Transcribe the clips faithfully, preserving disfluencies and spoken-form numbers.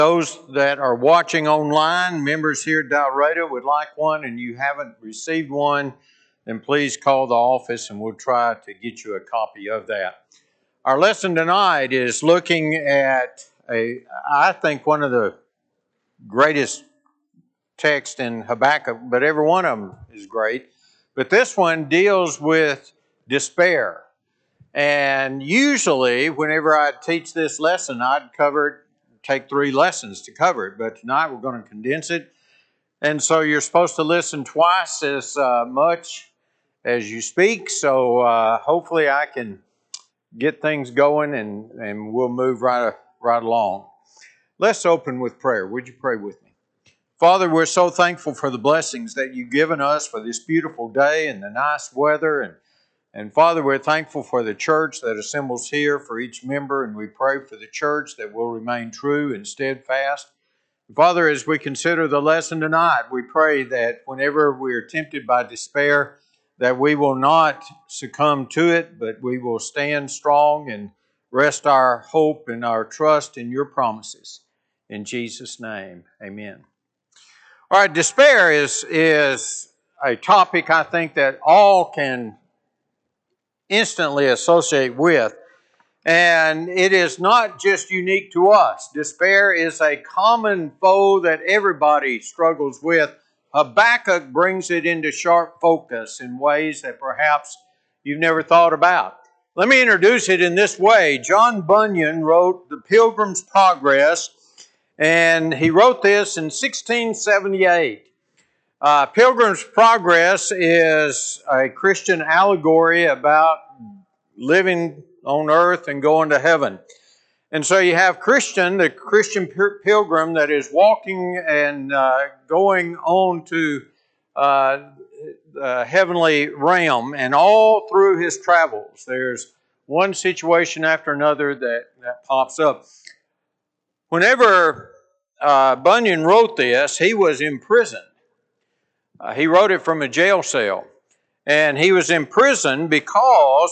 Those that are watching online, members here at Dalrado would like one and you haven't received one, then please call the office and we'll try to get you a copy of that. Our lesson tonight is looking at, a, I think, one of the greatest texts in Habakkuk, but every one of them is great. But this one deals with despair. And usually, whenever I teach this lesson, I'd cover it, take three lessons to cover it. But tonight we're going to condense it. And so you're supposed to listen twice as uh, much as you speak. So uh, hopefully I can get things going and, and we'll move right, right along. Let's open with prayer. Would you pray with me? Father, we're so thankful for the blessings that you've given us for this beautiful day and the nice weather. And And Father, we're thankful for the church that assembles here, for each member, and we pray for the church that will remain true and steadfast. And Father, as we consider the lesson tonight, we pray that whenever we are tempted by despair, that we will not succumb to it, but we will stand strong and rest our hope and our trust in your promises. In Jesus' name, amen. All right, despair is, is a topic I think that all can instantly associate with. And it is not just unique to us. Despair is a common foe that everybody struggles with. Habakkuk brings it into sharp focus in ways that perhaps you've never thought about. Let me introduce it in this way. John Bunyan wrote The Pilgrim's Progress, and he wrote this in sixteen seventy-eight. Uh, Pilgrim's Progress is a Christian allegory about living on earth and going to heaven. And so you have Christian, the Christian pilgrim that is walking and uh, going on to uh, the heavenly realm, and all through his travels, there's one situation after another that, that pops up. Whenever uh, Bunyan wrote this, he was imprisoned. Uh, he wrote it from a jail cell, and he was in prison because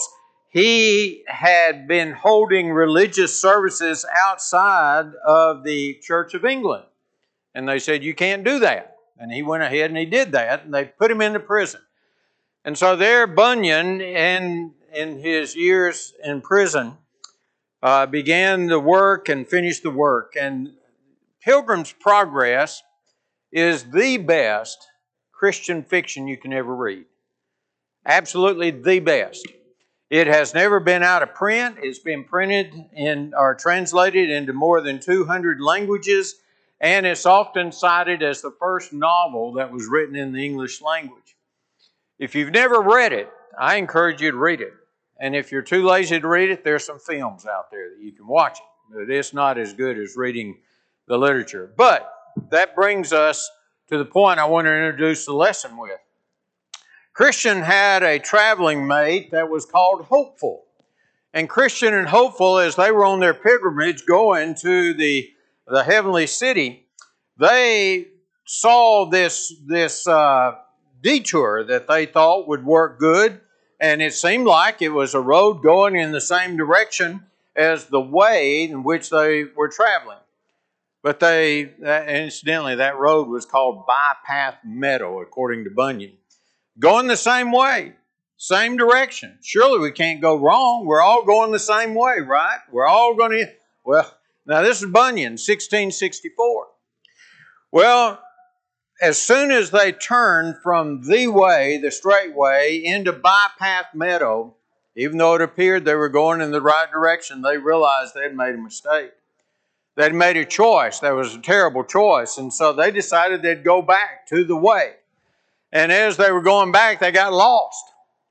he had been holding religious services outside of the Church of England. And they said, you can't do that. And he went ahead and he did that, and they put him into prison. And so there Bunyan, in, in his years in prison, uh, began the work and finished the work. And Pilgrim's Progress is the best Christian fiction you can ever read. Absolutely the best. It has never been out of print. It's been printed in or translated into more than two hundred languages, and it's often cited as the first novel that was written in the English language. If you've never read it, I encourage you to read it. And if you're too lazy to read it, there's some films out there that you can watch it. But it's not as good as reading the literature. But that brings us to the point I want to introduce the lesson with. Christian had a traveling mate that was called Hopeful. And Christian and Hopeful, as they were on their pilgrimage going to the, the heavenly city, they saw this, this uh, detour that they thought would work good. And it seemed like it was a road going in the same direction as the way in which they were traveling. But they, incidentally, that road was called Bypath Meadow, according to Bunyan. Going the same way, same direction. Surely we can't go wrong. We're all going the same way, right? We're all going to, well, now this is Bunyan, sixteen sixty-four. Well, as soon as they turned from the way, the straight way, into Bypath Meadow, even though it appeared they were going in the right direction, they realized they had made a mistake. They'd made a choice. That was a terrible choice. And so they decided they'd go back to the way. And as they were going back, they got lost.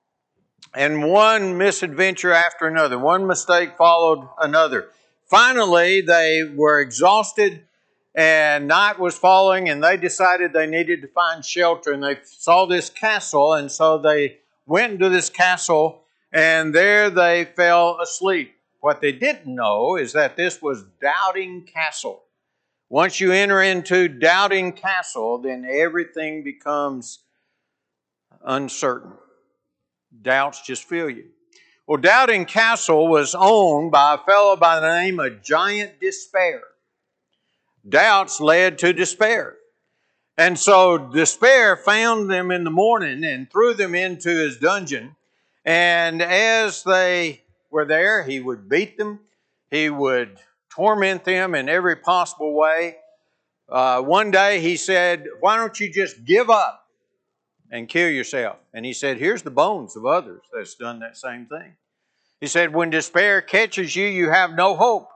And one misadventure after another, one mistake followed another. Finally, they were exhausted and night was falling, and they decided they needed to find shelter. And they saw this castle, and so they went into this castle, and there they fell asleep. What they didn't know is that this was Doubting Castle. Once you enter into Doubting Castle, then everything becomes uncertain. Doubts just fill you. Well, Doubting Castle was owned by a fellow by the name of Giant Despair. Doubts led to despair. And so despair found them in the morning and threw them into his dungeon. And as they were there, he would beat them. He would torment them in every possible way. Uh, one day he said, "Why don't you just give up and kill yourself?" And he said, "Here's the bones of others that's done that same thing." He said, "When despair catches you, you have no hope."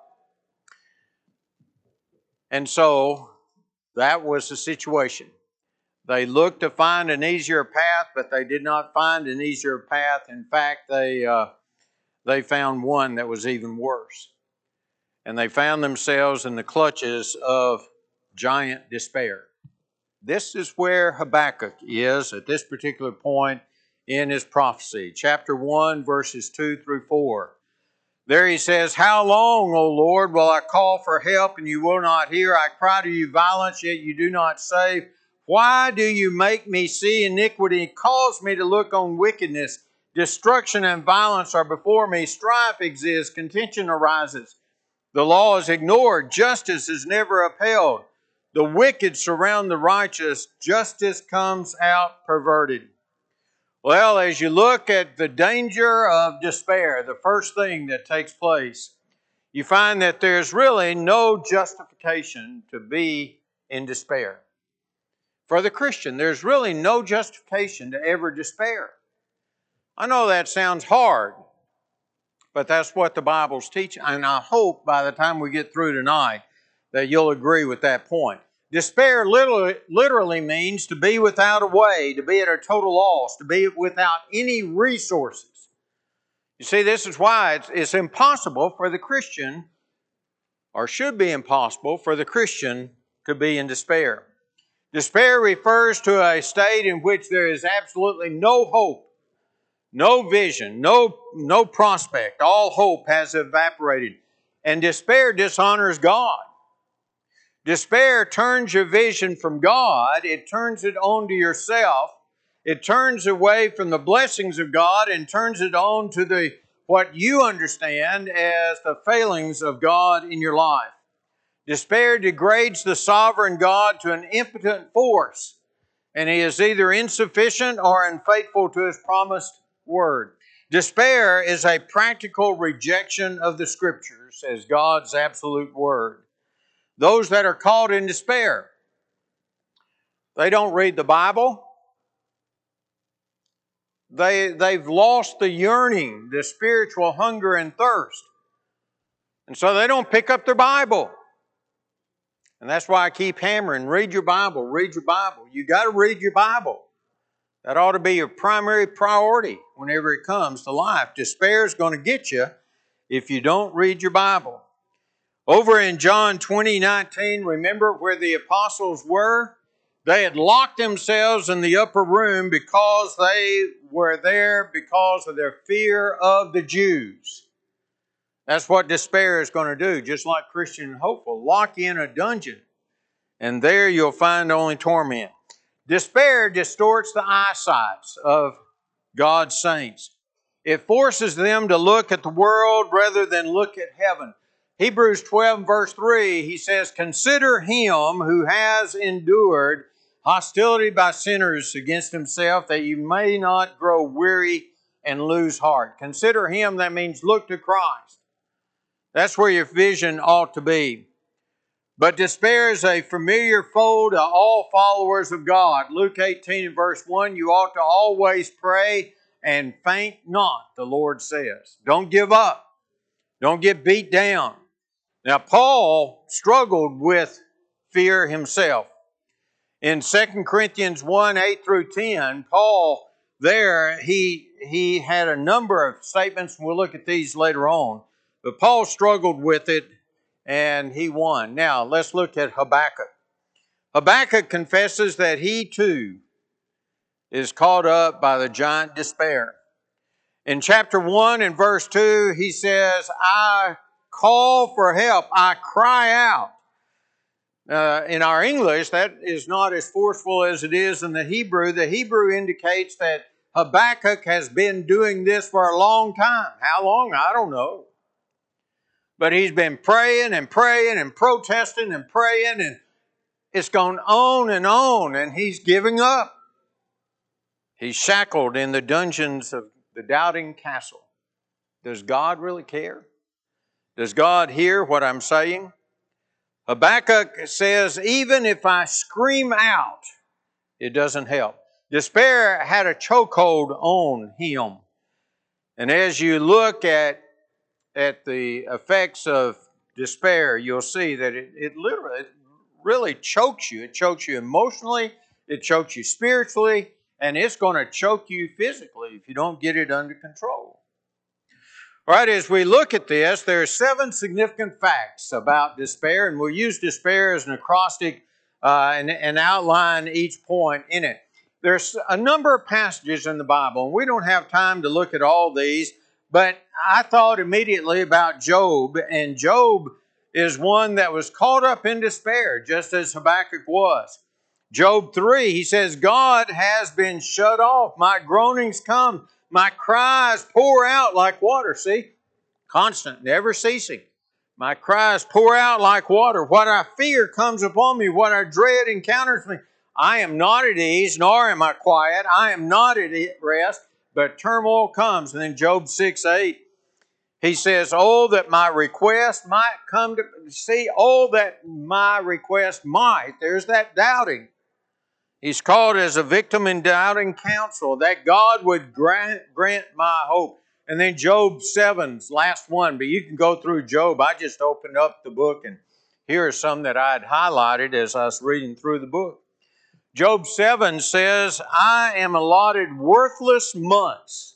And so that was the situation. They looked to find an easier path, but they did not find an easier path. In fact, they uh, they found one that was even worse. And they found themselves in the clutches of giant despair. This is where Habakkuk is at this particular point in his prophecy. Chapter one, verses two through four. There he says, "How long, O Lord, will I call for help and you will not hear? I cry to you violence, yet you do not save. Why do you make me see iniquity and cause me to look on wickedness? Destruction and violence are before me. Strife exists, contention arises. The law is ignored. Justice is never upheld. The wicked surround the righteous. Justice comes out perverted." Well, as you look at the danger of despair, the first thing that takes place, you find that there's really no justification to be in despair. For the Christian, there's really no justification to ever despair. I know that sounds hard, but that's what the Bible's teaching. And I hope by the time we get through tonight that you'll agree with that point. Despair literally, literally means to be without a way, to be at a total loss, to be without any resources. You see, this is why it's, it's impossible for the Christian, or should be impossible for the Christian to be in despair. Despair refers to a state in which there is absolutely no hope, no vision, no, no prospect. All hope has evaporated. And despair dishonors God. Despair turns your vision from God. It turns it on to yourself. It turns away from the blessings of God and turns it on to the what you understand as the failings of God in your life. Despair degrades the sovereign God to an impotent force, and He is either insufficient or unfaithful to His promised word. Despair is a practical rejection of the Scriptures as God's absolute word. Those that are caught in despair, they don't read the Bible. They, they've lost the yearning, the spiritual hunger and thirst. And so they don't pick up their Bible. And that's why I keep hammering, read your Bible, read your Bible. You got to read your Bible. That ought to be your primary priority whenever it comes to life. Despair is going to get you if you don't read your Bible. Over in John twenty nineteen, remember where the apostles were? They had locked themselves in the upper room because they were there because of their fear of the Jews. That's what despair is going to do, just like Christian and Hopeful. Lock you in a dungeon, and there you'll find only torment. Despair distorts the eyesight of God's saints. It forces them to look at the world rather than look at heaven. Hebrews twelve, verse three, he says, "Consider him who has endured hostility by sinners against himself, that you may not grow weary and lose heart." Consider him, that means look to Christ. That's where your vision ought to be. But despair is a familiar foe to all followers of God. Luke eighteen and verse one, "You ought to always pray and faint not," the Lord says. Don't give up. Don't get beat down. Now, Paul struggled with fear himself. In Second Corinthians one, eight through ten, Paul there, he, he had a number of statements, and we'll look at these later on. But Paul struggled with it, and he won. Now, let's look at Habakkuk. Habakkuk confesses that he too is caught up by the giant despair. In chapter one and verse two, he says, "I call for help, I cry out." Uh, in our English, that is not as forceful as it is in the Hebrew. The Hebrew indicates that Habakkuk has been doing this for a long time. How long? I don't know. But he's been praying and praying and protesting and praying, and it's gone on and on, and he's giving up. He's shackled in the dungeons of the doubting castle. Does God really care? Does God hear what I'm saying? Habakkuk says, even if I scream out, it doesn't help. Despair had a chokehold on him. And as you look at, at the effects of despair, you'll see that it, it literally it really chokes you. It chokes you emotionally, it chokes you spiritually, and it's going to choke you physically if you don't get it under control. All right, as we look at this, there are seven significant facts about despair, and we'll use despair as an acrostic uh, and, and outline each point in it. There's a number of passages in the Bible, and we don't have time to look at all these, but I thought immediately about Job, and Job is one that was caught up in despair, just as Habakkuk was. Job three, he says, God has been shut off. My groanings come. My cries pour out like water. See? Constant, never ceasing. My cries pour out like water. What I fear comes upon me. What I dread encounters me. I am not at ease, nor am I quiet. I am not at rest, but turmoil comes. And then Job six eight, he says, oh, that my request might come to, see, oh, that my request might. There's that doubting. He's called as a victim in doubting counsel, that God would grant, grant my hope. And then Job seven's last one, but you can go through Job. I just opened up the book, and here are some that I had highlighted as I was reading through the book. Job seven says, I am allotted worthless months,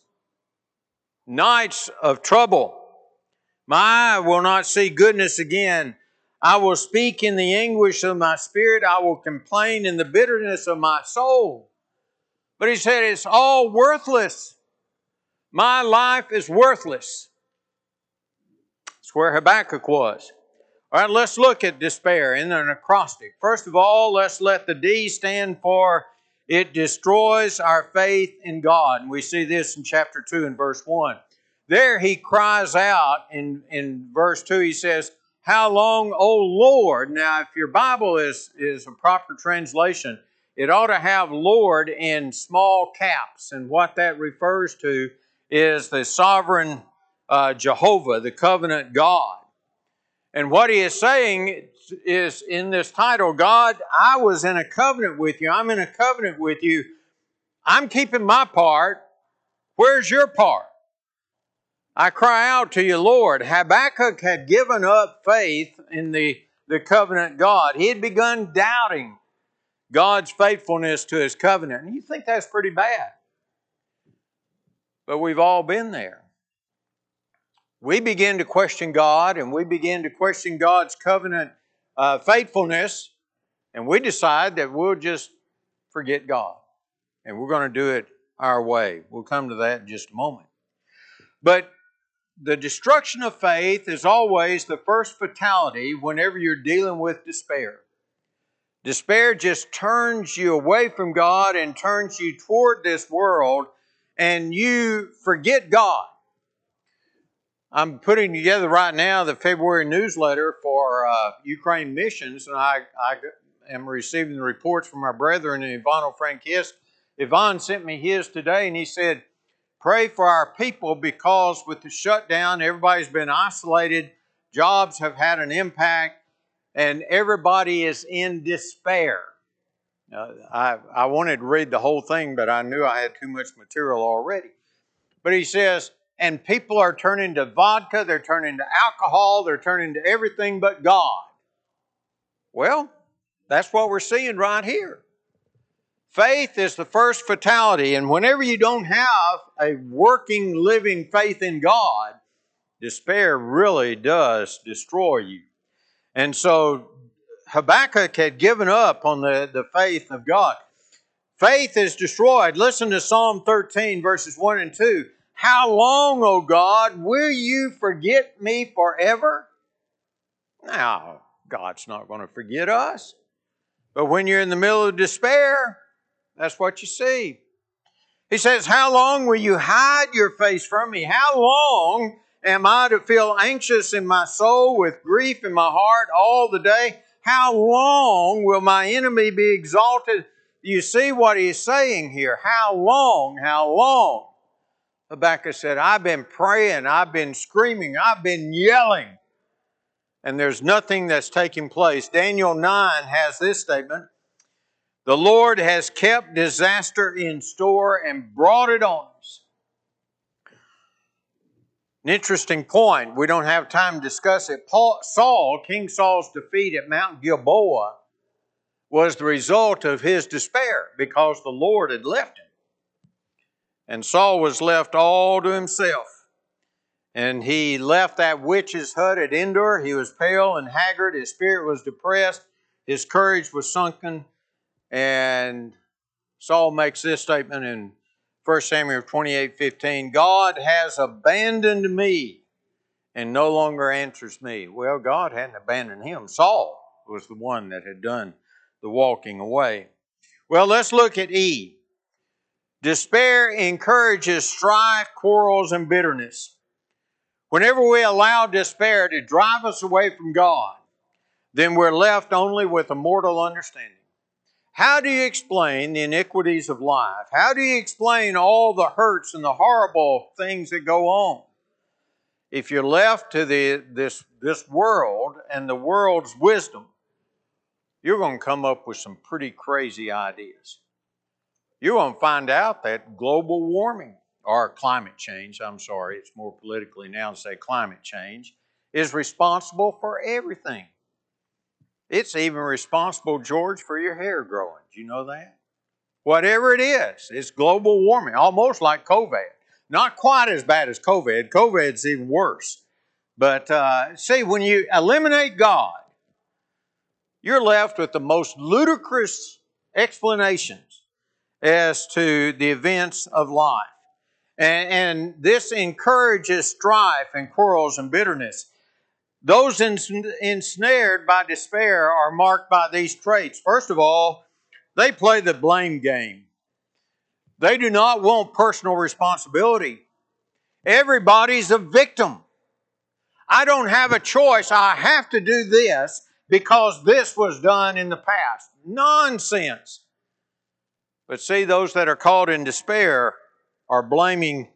nights of trouble. My eye will not see goodness again. I will speak in the anguish of my spirit. I will complain in the bitterness of my soul. But he said, it's all worthless. My life is worthless. That's where Habakkuk was. All right, let's look at despair in an acrostic. First of all, let's let the D stand for it destroys our faith in God. And we see this in chapter two and verse one. There he cries out in, in verse two, he says, how long, O Lord? Now, if your Bible is, is a proper translation, it ought to have Lord in small caps. And what that refers to is the sovereign uh, Jehovah, the covenant God. And what he is saying is in this title, God, I was in a covenant with you. I'm in a covenant with you. I'm keeping my part. Where's your part? I cry out to you, Lord. Habakkuk had given up faith in the, the covenant God. He had begun doubting God's faithfulness to His covenant. And you think that's pretty bad. But we've all been there. We begin to question God, and we begin to question God's covenant uh, faithfulness, and we decide that we'll just forget God, and we're going to do it our way. We'll come to that in just a moment. But the destruction of faith is always the first fatality whenever you're dealing with despair. Despair just turns you away from God and turns you toward this world, and you forget God. I'm putting together right now the February newsletter for uh, Ukraine missions, and I, I am receiving the reports from our brethren in Ivano-Frankivsk. Ivan sent me his today, and he said, pray for our people because with the shutdown, everybody's been isolated, jobs have had an impact, and everybody is in despair. Uh, I, I wanted to read the whole thing, but I knew I had too much material already. But he says, and people are turning to vodka, they're turning to alcohol, they're turning to everything but God. Well, that's what we're seeing right here. Faith is the first fatality, and whenever you don't have a working, living faith in God, despair really does destroy you. And so Habakkuk had given up on the, the faith of God. Faith is destroyed. Listen to Psalm thirteen, verses one and two. How long, O God, will you forget me forever? Now, God's not going to forget us. But when you're in the middle of despair, that's what you see. He says, how long will you hide your face from me? How long Am I to feel anxious in my soul with grief in my heart all the day? How long will my enemy be exalted? You see what he's saying here. How long? How long? Habakkuk said, I've been praying, I've been screaming, I've been yelling, and there's nothing that's taking place. Daniel nine has this statement, the Lord has kept disaster in store and brought it on us. An interesting point. We don't have time to discuss it. Paul, Saul, King Saul's defeat at Mount Gilboa was the result of his despair because the Lord had left him. And Saul was left all to himself. And he left that witch's hut at Endor. He was pale and haggard. His spirit was depressed. His courage was sunken. And Saul makes this statement in First Samuel twenty-eight fifteen, God has abandoned me and no longer answers me. Well, God hadn't abandoned him. Saul was the one that had done the walking away. Well, let's look at E. Despair encourages strife, quarrels, and bitterness. Whenever we allow despair to drive us away from God, then we're left only with a mortal understanding. How do you explain the iniquities of life? How do you explain all the hurts and the horrible things that go on? If you're left to the, this, this world and the world's wisdom, you're going to come up with some pretty crazy ideas. You're going to find out that global warming, or climate change, I'm sorry, it's more politically now to say climate change, is responsible for everything. It's even responsible, George, for your hair growing. Do you know that? Whatever it is, it's global warming, almost like COVID. Not quite as bad as COVID. COVID's even worse. But uh, see, when you eliminate God, you're left with the most ludicrous explanations as to the events of life. And, and this encourages strife and quarrels and bitterness. Those ensnared by despair are marked by these traits. First of all, they play the blame game. They do not want personal responsibility. Everybody's a victim. I don't have a choice. I have to do this because this was done in the past. Nonsense. But see, those that are caught in despair are blaming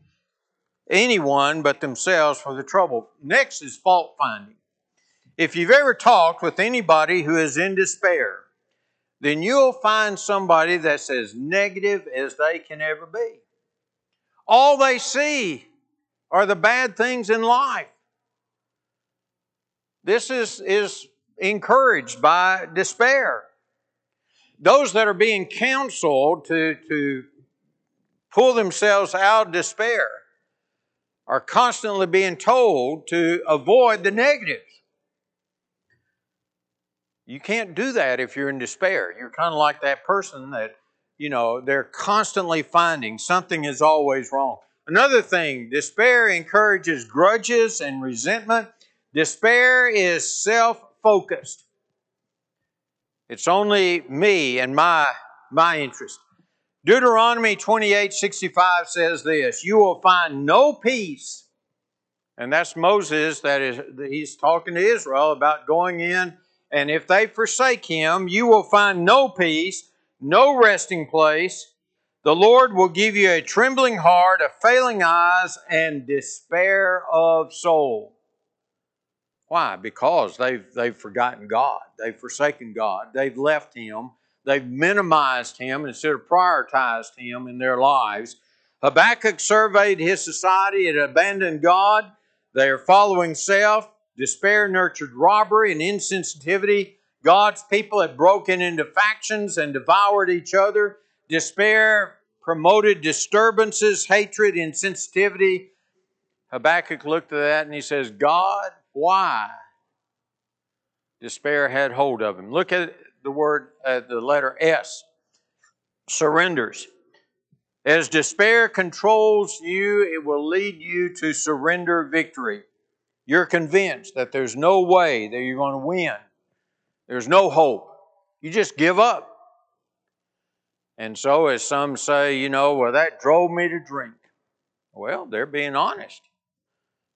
anyone but themselves for the trouble. Next is fault finding. If you've ever talked with anybody who is in despair, then you'll find somebody that's as negative as they can ever be. All they see are the bad things in life. This is, is encouraged by despair. Those that are being counseled to, to pull themselves out of despair are constantly being told to avoid the negatives. You can't do that if you're in despair. You're kind of like that person that, you know, they're constantly finding something is always wrong. Another thing, despair encourages grudges and resentment. Despair is self-focused. It's only me and my, my interest. Deuteronomy twenty-eight sixty-five says this, you will find no peace. And that's Moses, that is, he's talking to Israel about going in. And if they forsake him, you will find no peace, no resting place. The Lord will give you a trembling heart, a failing eyes, and despair of soul. Why? Because they've, they've forgotten God. They've forsaken God. They've left Him. They've minimized Him instead of prioritized Him in their lives. Habakkuk surveyed his society and abandoned God. They are following self. Despair nurtured robbery and insensitivity. God's people had broken into factions and devoured each other. Despair promoted disturbances, hatred, insensitivity. Habakkuk looked at that and he says, God, why? Despair had hold of him. Look at the word, uh, the letter S. Surrenders. As despair controls you, it will lead you to surrender victory. You're convinced that there's no way that you're going to win. There's no hope. You just give up. And so as some say, you know, well, that drove me to drink. Well, they're being honest.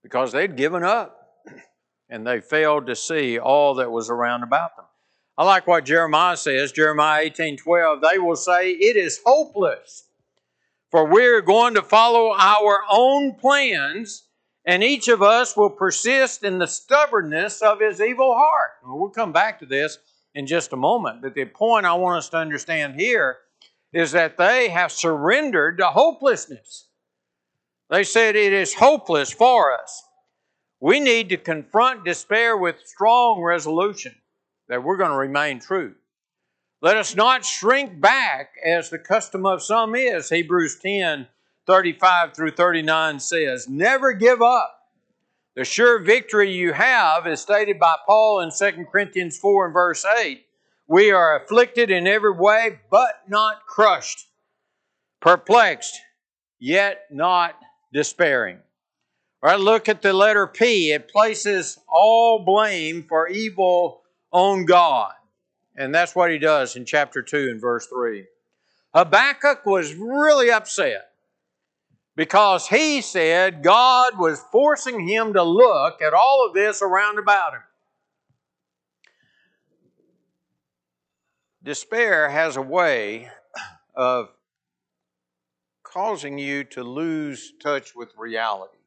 because they'd given up and they failed to see all that was around about them. I like what Jeremiah says, Jeremiah eighteen twelve. They will say, it is hopeless, for we're going to follow our own plans, and each of us will persist in the stubbornness of his evil heart. Well, we'll come back to this in just a moment, but the point I want us to understand here is that they have surrendered to hopelessness. They said it is hopeless for us. We need to confront despair with strong resolution that we're going to remain true. Let us not shrink back as the custom of some is. Hebrews ten, thirty-five through thirty-nine says, never give up. The sure victory you have is stated by Paul in Second Corinthians four and verse eight. We are afflicted in every way, but not crushed. Perplexed, yet not despairing. All right, look at the letter P. It places all blame for evil on God. And that's what he does in chapter two and verse three. Habakkuk was really upset because he said God was forcing him to look at all of this around about him. Despair has a way of causing you to lose touch with reality.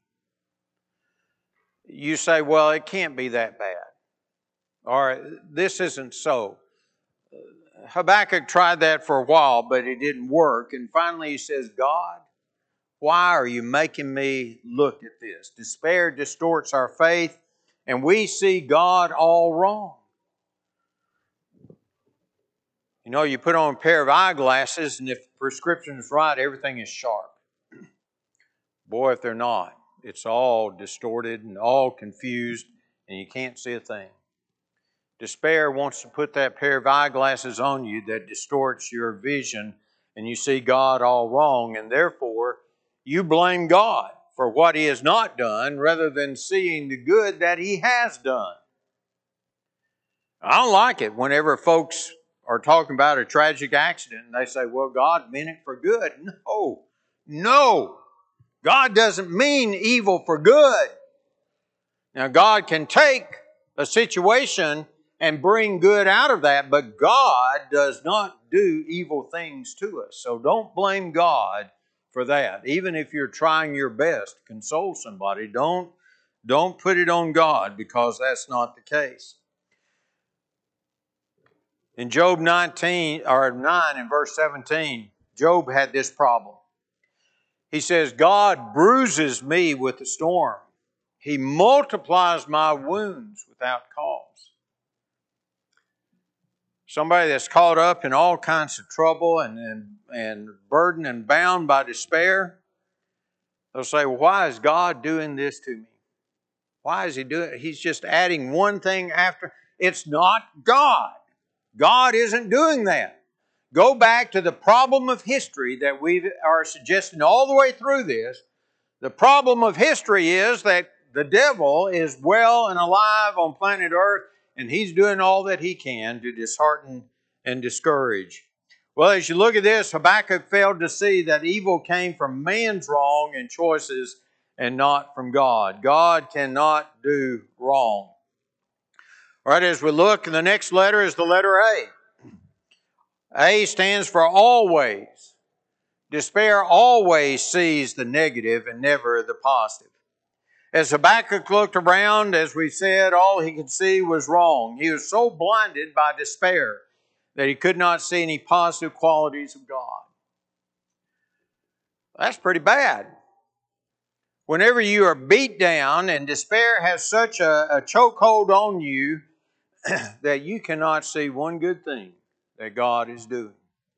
You say, well, it can't be that bad. Or this isn't so. Habakkuk tried that for a while, but it didn't work. And finally he says, God, why are you making me look at this? Despair distorts our faith, and we see God all wrong. You know, you put on a pair of eyeglasses, and if the prescription is right, everything is sharp. Boy, if they're not, it's all distorted and all confused, and you can't see a thing. Despair wants to put that pair of eyeglasses on you that distorts your vision, and you see God all wrong, and therefore you blame God for what He has not done rather than seeing the good that He has done. I don't like it whenever folks are talking about a tragic accident and they say, well, God meant it for good. No, no. God doesn't mean evil for good. Now, God can take a situation and bring good out of that, but God does not do evil things to us. So don't blame God for that. Even if you're trying your best to console somebody, don't, don't put it on God, because that's not the case. In Job nineteen or nine and verse seventeen, Job had this problem. He says, God bruises me with the storm. He multiplies my wounds without cause. Somebody that's caught up in all kinds of trouble and, and, and burdened and bound by despair, they'll say, well, why is God doing this to me? Why is He doing it? He's just adding one thing after. It's not God. God isn't doing that. Go back to the problem of history that we are suggesting all the way through this. The problem of history is that the devil is well and alive on planet Earth, and he's doing all that he can to dishearten and discourage. Well, as you look at this, Habakkuk failed to see that evil came from man's wrong and choices and not from God. God cannot do wrong. All right, as we look, the next letter is the letter A. A stands for always. Despair always sees the negative and never the positive. As Habakkuk looked around, as we said, all he could see was wrong. He was so blinded by despair that he could not see any positive qualities of God. That's pretty bad. Whenever you are beat down and despair has such a, a chokehold on you that you cannot see one good thing that God is doing.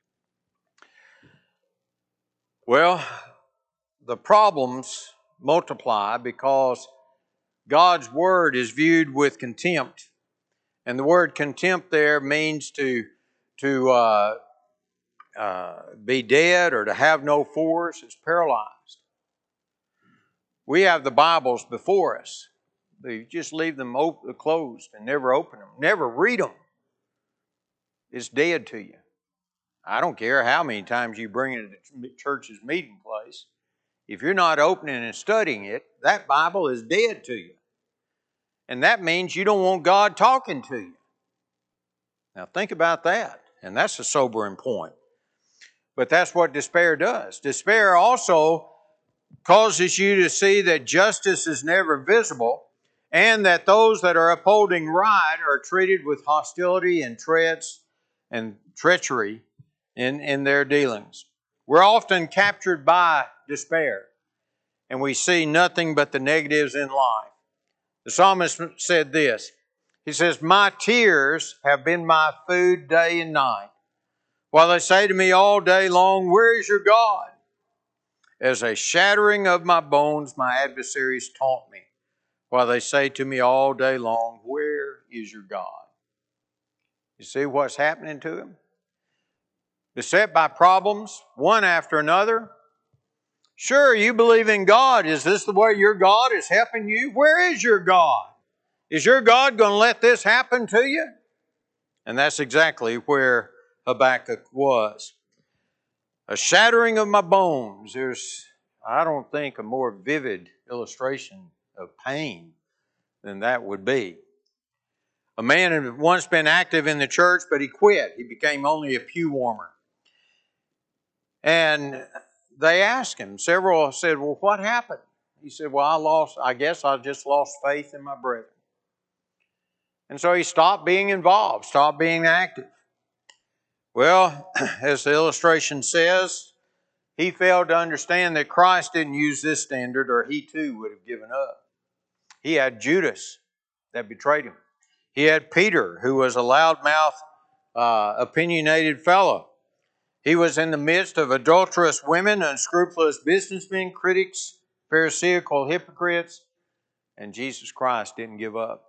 Well, the problems multiply because God's Word is viewed with contempt. And the word contempt there means to, to uh, uh, be dead or to have no force. It's paralyzed. We have the Bibles before us. You just leave them open, closed and never open them. Never read them. It's dead to you. I don't care how many times you bring it to the church's meeting place. If you're not opening and studying it, that Bible is dead to you. And that means you don't want God talking to you. Now think about that. And that's a sobering point. But that's what despair does. Despair also causes you to see that justice is never visible and that those that are upholding right are treated with hostility and threats and treachery in, in their dealings. We're often captured by despair and we see nothing but the negatives in life. The psalmist said this. He says, "My tears have been my food day and night, while they say to me all day long, 'Where is your God?' As a shattering of my bones, my adversaries taunt me, while they say to me all day long, 'Where is your God?'" You see what's happening to him? Beset by problems, one after another. Sure, you believe in God. Is this the way your God is helping you? Where is your God? Is your God going to let this happen to you? And that's exactly where Habakkuk was. A shattering of my bones. There's, I don't think, a more vivid illustration of pain than that would be. A man had once been active in the church, but he quit. He became only a pew warmer. And they asked him, several said, "Well, what happened?" He said, "Well, I lost, I guess I just lost faith in my brethren." And so he stopped being involved, stopped being active. Well, as the illustration says, he failed to understand that Christ didn't use this standard or he too would have given up. He had Judas that betrayed him. He had Peter, who was a loudmouth, uh, opinionated fellow. He was in the midst of adulterous women, unscrupulous businessmen, critics, pharisaical hypocrites, and Jesus Christ didn't give up.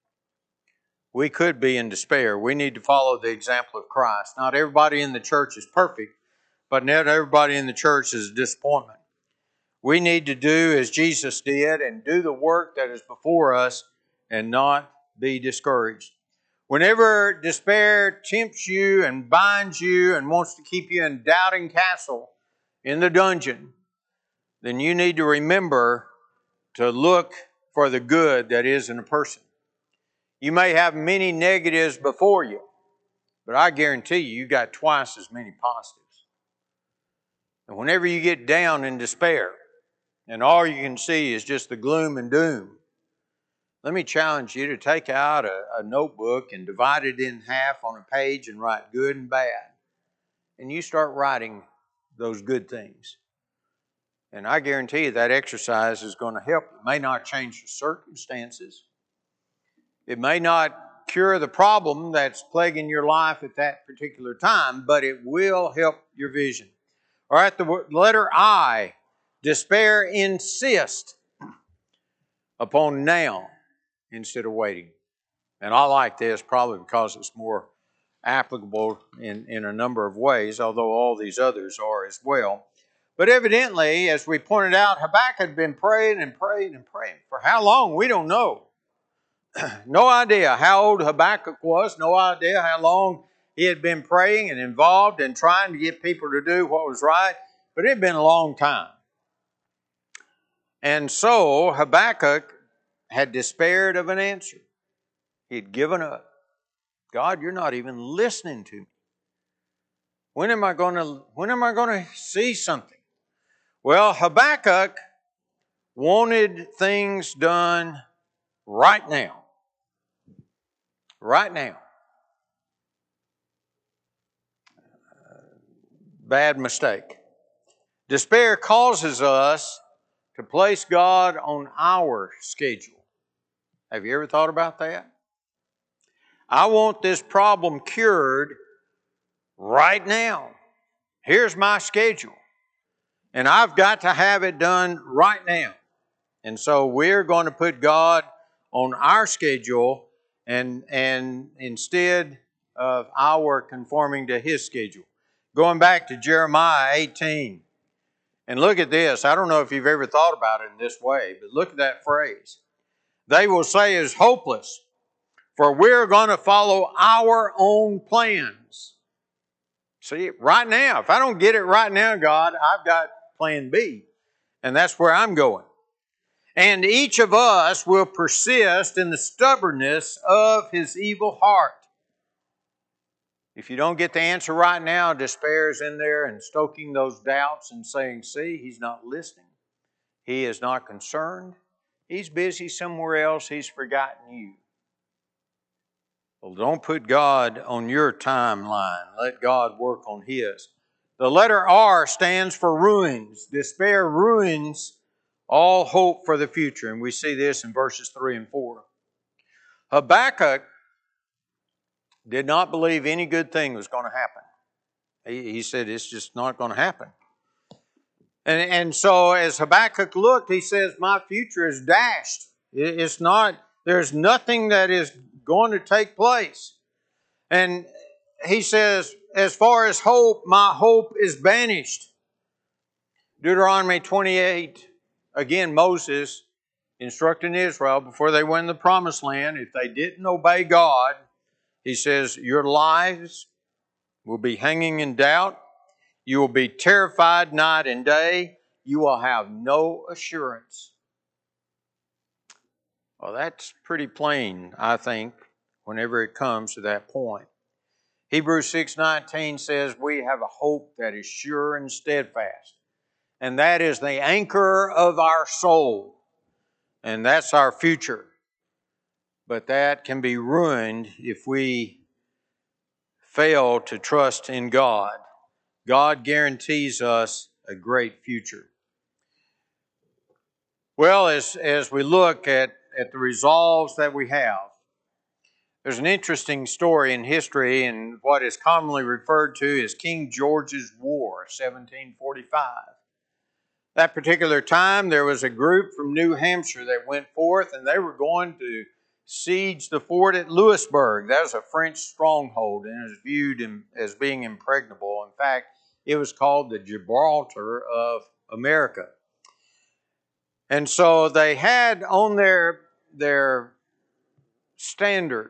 We could be in despair. We need to follow the example of Christ. Not everybody in the church is perfect, but not everybody in the church is a disappointment. We need to do as Jesus did and do the work that is before us and not be discouraged. Whenever despair tempts you and binds you and wants to keep you in doubting castle in the dungeon, then you need to remember to look for the good that is in a person. You may have many negatives before you, but I guarantee you, you got twice as many positives. And whenever you get down in despair, and all you can see is just the gloom and doom, let me challenge you to take out a, a notebook and divide it in half on a page and write good and bad. And you start writing those good things. And I guarantee you that exercise is going to help. It may not change your circumstances. It may not cure the problem that's plaguing your life at that particular time, but it will help your vision. All right, the letter I, despair insists upon now instead of waiting. And I like this probably because it's more applicable in, in a number of ways, although all these others are as well. But evidently, as we pointed out, Habakkuk had been praying and praying and praying. For how long? We don't know. No idea how old Habakkuk was, no idea how long he had been praying and involved in trying to get people to do what was right, but it had been a long time. And so Habakkuk had despaired of an answer. He had given up. God, you're not even listening to me. When am I going to, when am I going to see something? Well, Habakkuk wanted things done right now. Right now. Bad mistake. Despair causes us to place God on our schedule. Have you ever thought about that? I want this problem cured right now. Here's my schedule. And I've got to have it done right now. And so we're going to put God on our schedule and, and instead of our conforming to His schedule. Going back to Jeremiah eighteen. And look at this. I don't know if you've ever thought about it in this way, but look at that phrase. They will say it's hopeless, for we're going to follow our own plans. See, right now, if I don't get it right now, God, I've got plan B. And that's where I'm going. And each of us will persist in the stubbornness of his evil heart. If you don't get the answer right now, despair is in there and stoking those doubts and saying, see, he's not listening. He is not concerned. He's busy somewhere else. He's forgotten you. Well, don't put God on your timeline. Let God work on His. The letter R stands for ruins. Despair ruins all hope for the future. And we see this in verses three and four. Habakkuk did not believe any good thing was going to happen. He, he said, it's just not going to happen. And, and so as Habakkuk looked, he says, my future is dashed. It, it's not, there's nothing that is going to take place. And he says, as far as hope, my hope is banished. Deuteronomy twenty-eight, again, Moses instructing Israel before they went in the promised land, if they didn't obey God, he says, your lives will be hanging in doubt. You will be terrified night and day. You will have no assurance. Well, that's pretty plain, I think, whenever it comes to that point. Hebrews six nineteen says we have a hope that is sure and steadfast. And that is the anchor of our soul. And that's our future. But that can be ruined if we fail to trust in God. God guarantees us a great future. Well, as, as we look at, at the resolves that we have, there's an interesting story in history and what is commonly referred to as King George's War, seventeen forty-five. That particular time, there was a group from New Hampshire that went forth, and they were going to siege the fort at Louisburg. That was a French stronghold, and it was viewed in, as being impregnable. In fact, it was called the Gibraltar of America. And so they had on their, their standard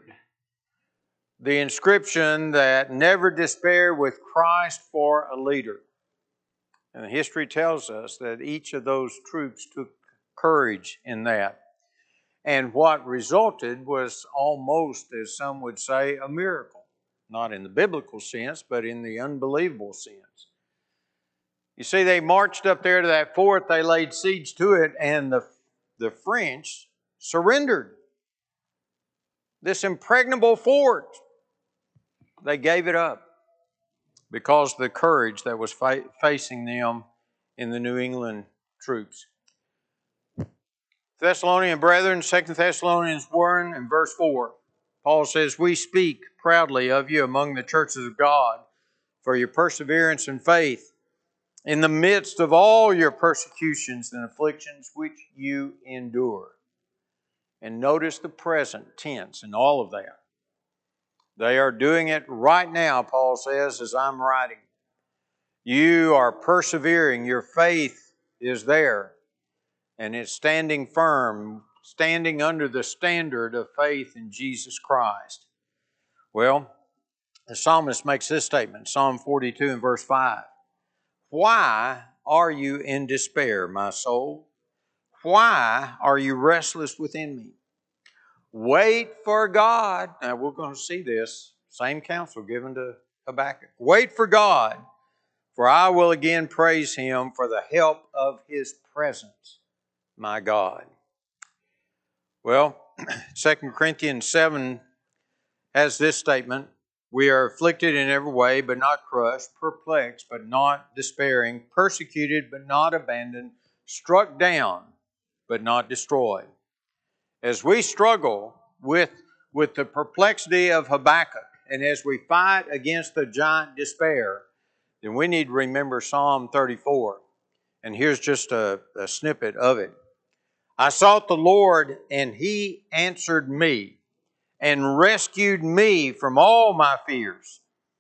the inscription that never despair with Christ for a leader. And history tells us that each of those troops took courage in that. And what resulted was almost, as some would say, a miracle. Not in the biblical sense, but in the unbelievable sense. You see, they marched up there to that fort, they laid siege to it, and the, the French surrendered. This impregnable fort, they gave it up because of the courage that was fa- facing them in the New England troops. Thessalonian brethren, Second Thessalonians one and verse four. Paul says, we speak proudly of you among the churches of God for your perseverance and faith in the midst of all your persecutions and afflictions which you endure. And notice the present tense in all of that. They are doing it right now, Paul says, as I'm writing. You are persevering. Your faith is there. And it's standing firm, standing under the standard of faith in Jesus Christ. Well, the psalmist makes this statement, Psalm forty-two and verse five. Why are you in despair, my soul? Why are you restless within me? Wait for God. Now we're going to see this. Same counsel given to Habakkuk. Wait for God, for I will again praise Him for the help of His presence, my God. Well, Second Corinthians seven has this statement. We are afflicted in every way, but not crushed, perplexed, but not despairing, persecuted, but not abandoned, struck down, but not destroyed. As we struggle with, with the perplexity of Habakkuk, and as we fight against the giant despair, then we need to remember Psalm thirty-four. And here's just a, a snippet of it. I sought the Lord, and He answered me, and rescued me from all my fears.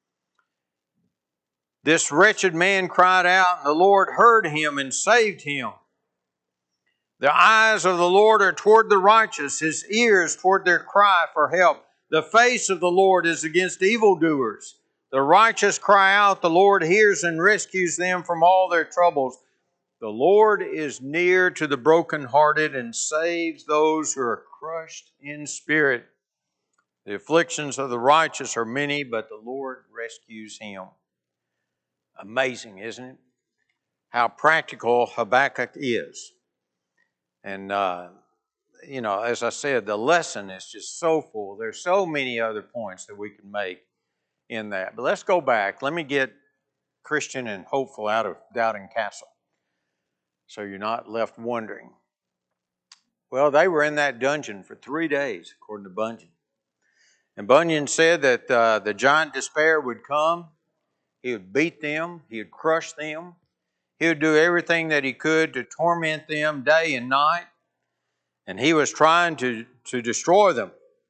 This wretched man cried out, and the Lord heard him and saved him. The eyes of the Lord are toward the righteous, His ears toward their cry for help. The face of the Lord is against evildoers. The righteous cry out, the Lord hears and rescues them from all their troubles. The Lord is near to the brokenhearted and saves those who are crushed in spirit. The afflictions of the righteous are many, but the Lord rescues him. Amazing, isn't it? How practical Habakkuk is. And, uh, you know, as I said, the lesson is just so full. There's so many other points that we can make in that. But let's go back. Let me get Christian and hopeful out of Doubting Castle, so you're not left wondering. Well, they were in that dungeon for three days, according to Bunyan. And Bunyan said that uh, the giant despair would come. He would beat them. He would crush them. He would do everything that he could to torment them day and night. And he was trying to, to destroy them.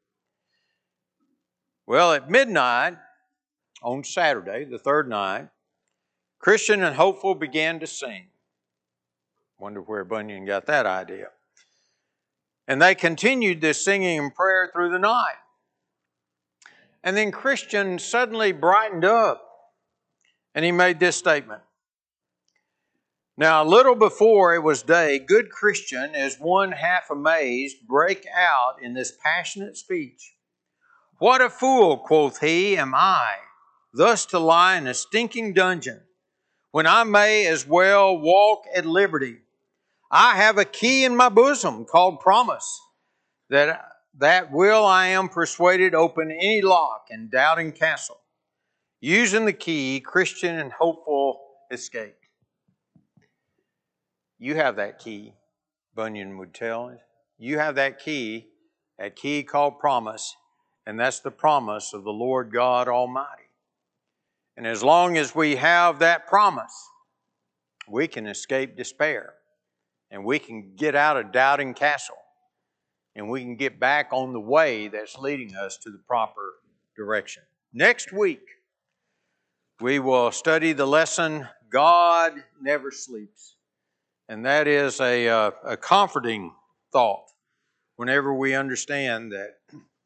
Well, at midnight on Saturday, the third night, Christian and Hopeful began to sing. Wonder where Bunyan got that idea. And they continued this singing and prayer through the night. And then Christian suddenly brightened up, and he made this statement. Now, a little before it was day, good Christian, as one half amazed, brake out in this passionate speech. What a fool, quoth he, am I, thus to lie in a stinking dungeon, when I may as well walk at liberty. I have a key in my bosom called promise, that that will, I am persuaded, open any lock in Doubting Castle. Using the key, Christian and Hopeful escaped. You have that key, Bunyan would tell us. You have that key, that key called promise, and that's the promise of the Lord God Almighty. And as long as we have that promise, we can escape despair, and we can get out of Doubting Castle, and we can get back on the way that's leading us to the proper direction. Next week, we will study the lesson, God Never Sleeps. And that is a, uh, a comforting thought whenever we understand that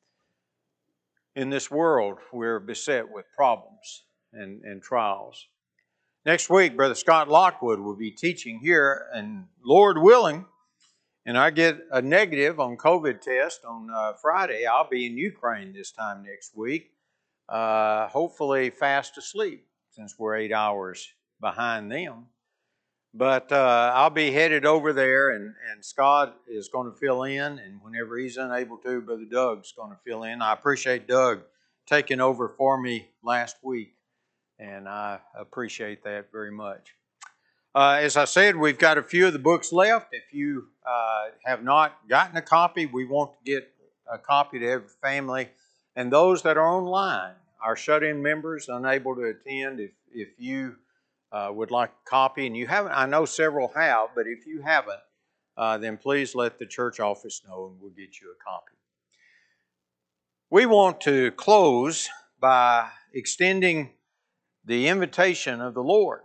in this world we're beset with problems and, and trials. Next week, Brother Scott Lockwood will be teaching here, and Lord willing, and I get a negative on COVID test on uh, Friday, I'll be in Ukraine this time next week, uh, hopefully fast asleep since we're eight hours behind them. But uh, I'll be headed over there, and, and Scott is going to fill in, and whenever he's unable to, Brother Doug's going to fill in. I appreciate Doug taking over for me last week, and I appreciate that very much. Uh, as I said, we've got a few of the books left. If you uh, have not gotten a copy, we want to get a copy to every family. And those that are online, our shut-in members unable to attend, if, if you Uh, would like a copy, and you haven't, I know several have, but if you haven't, uh, then please let the church office know and we'll get you a copy. We want to close by extending the invitation of the Lord.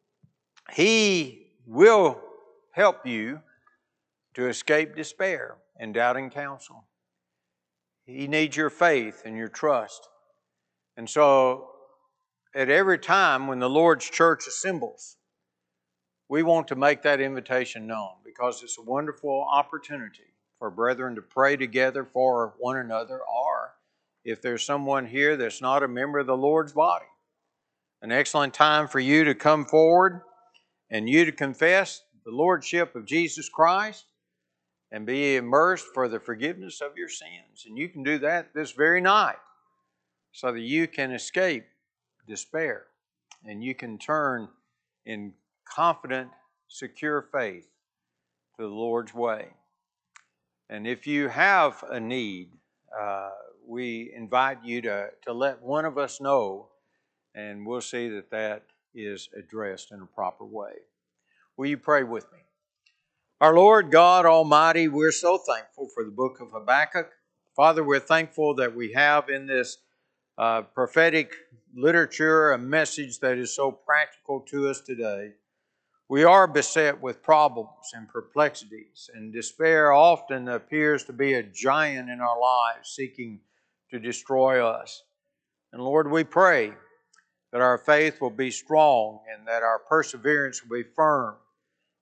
He will help you to escape despair and doubting counsel. He needs your faith and your trust. And so, at every time when the Lord's church assembles, we want to make that invitation known because it's a wonderful opportunity for brethren to pray together for one another, or if there's someone here that's not a member of the Lord's body, an excellent time for you to come forward and you to confess the Lordship of Jesus Christ and be immersed for the forgiveness of your sins. And you can do that this very night so that you can escape despair and you can turn in confident, secure faith to the Lord's way. And if you have a need, uh, we invite you to, to let one of us know, and we'll see that that is addressed in a proper way. Will you pray with me? Our Lord God Almighty, we're so thankful for the book of Habakkuk. Father, we're thankful that we have in this uh, prophetic literature a message that is so practical to us today. We are beset with problems and perplexities, and despair often appears to be a giant in our lives seeking to destroy us. And Lord, we pray that our faith will be strong and that our perseverance will be firm,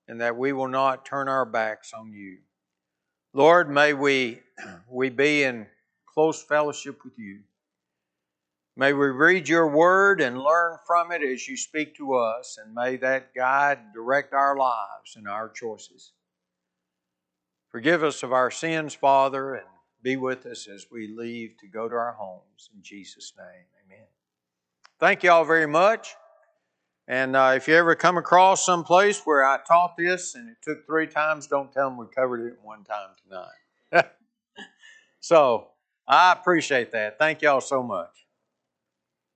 and that we will not turn our backs on you. Lord, may we, we be in close fellowship with you. May we read your word and learn from it as you speak to us, and may that guide, direct our lives and our choices. Forgive us of our sins, Father, and be with us as we leave to go to our homes. In Jesus' name, amen. Thank you all very much. And uh, if you ever come across some place where I taught this and it took three times, don't tell them we covered it in one time tonight. So I appreciate that. Thank you all so much.